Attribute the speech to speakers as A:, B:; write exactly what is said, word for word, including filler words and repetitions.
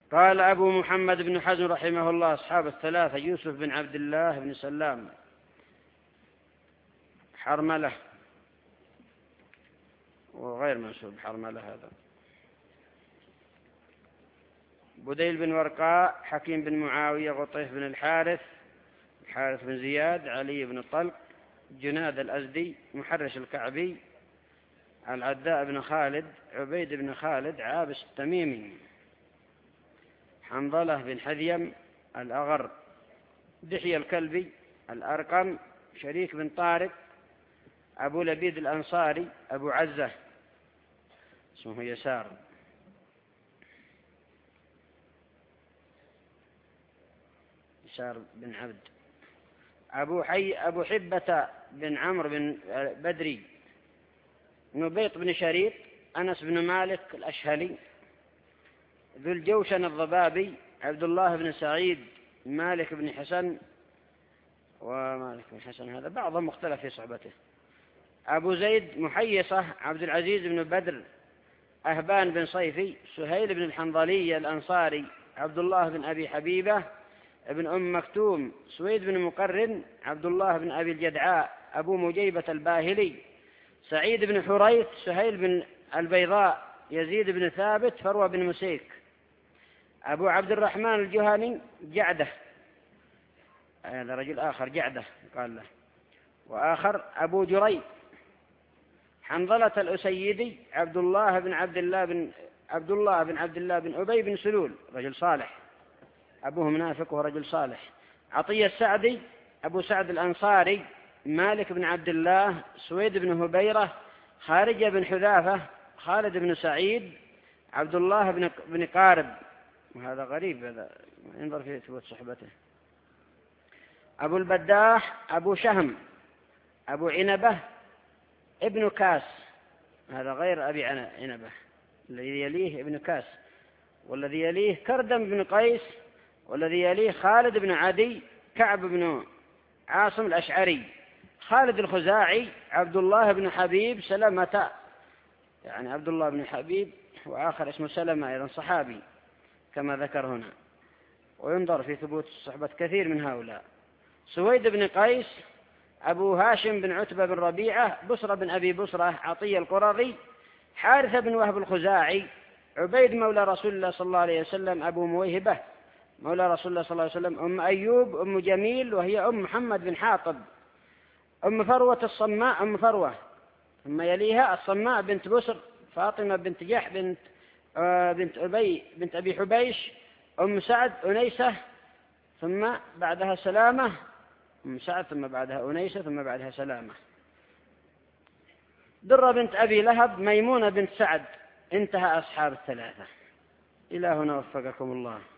A: قال أبو محمد بن حزم رحمه الله: أصحاب الثلاثة يوسف بن عبد الله بن سلام حرملة، وغير منسوب حرملة هذا، بديل بن ورقاء، حكيم بن معاوية، غطيف بن الحارث، الحارث بن زياد، علي بن الطلق، جناد الأزدي، محرش الكعبي، العداء بن خالد، عبيد بن خالد، عابس التميمي، حنظلة بن حذيم، الأغر، دحية الكلبي، الأرقم، شريك بن طارق، أبو لبيد الأنصاري، أبو عزة اسمه يسار، يسار بن عبد، أبو, حي أبو حبة بن عمرو بن بدري، نبيط بن شريط، أنس بن مالك الأشهلي، ذو الجوشن الضبابي، عبد الله بن سعيد، مالك بن حسن، ومالك بن حسن هذا بعضهم مختلف في صحبته، أبو زيد محيصة، عبد العزيز بن بدر، أهبان بن صيفي، سهيل بن الحنظلي الأنصاري، عبد الله بن أبي حبيبة، ابن أم مكتوم، سويد بن مقرن، عبد الله بن أبي الجدعاء، أبو مجيبة الباهلي، سعيد بن حريث، سهيل بن البيضاء، يزيد بن ثابت، فروة بن مسيك، أبو عبد الرحمن الجهني، جعدة، هذا رجل آخر جعدة قال له، وآخر أبو جري، حنظلة الأسيدي، عبد الله بن عبد الله بن عبد الله بن عبد الله بن أبي بن سلول، رجل صالح، أبوه منافق ورجل صالح، عطية السعدي، أبو سعد الأنصاري، مالك بن عبد الله، سويد بن هبيرة، خارجة بن حذافة، خالد بن سعيد، عبد الله بن بن قارب، وهذا غريب، هذا ينظر في ثبوت صحبته، أبو البداح، أبو شهم، أبو عنبة، ابن كاس، هذا غير أبي عنبة، الذي يليه ابن كاس، والذي يليه كردم بن قيس، والذي يليه خالد بن عدي، كعب بن عاصم الأشعري، خالد الخزاعي، عبد الله بن حبيب، سلمة، يعني عبد الله بن حبيب، وآخر اسمه سلمة أيضا صحابي كما ذكر هنا. وينظر في ثبوت الصحبة كثير من هؤلاء، سويد بن قيس، أبو هاشم بن عتبة بن ربيعة، بصرة بن أبي بصرة، عطية القرظي، حارثة بن وهب الخزاعي، عبيد مولى رسول الله صلى الله عليه وسلم، أبو مويهبة مولى رسول الله صلى الله عليه وسلم، أم أيوب، أم جميل وهي أم محمد بن حاطب، أم فروة الصماء، أم فروة، ثم يليها الصماء بنت بسر، فاطمة بنت جح بنت آه بنت أبي بنت أبي حبيش، أم سعد، أنيسة، ثم بعدها سلامة، أم سعد، ثم بعدها أنيسة، ثم بعدها سلامة، درة بنت أبي لهب، ميمونة بنت سعد. انتهى أصحاب الثلاثة. إلى هنا وفقكم الله.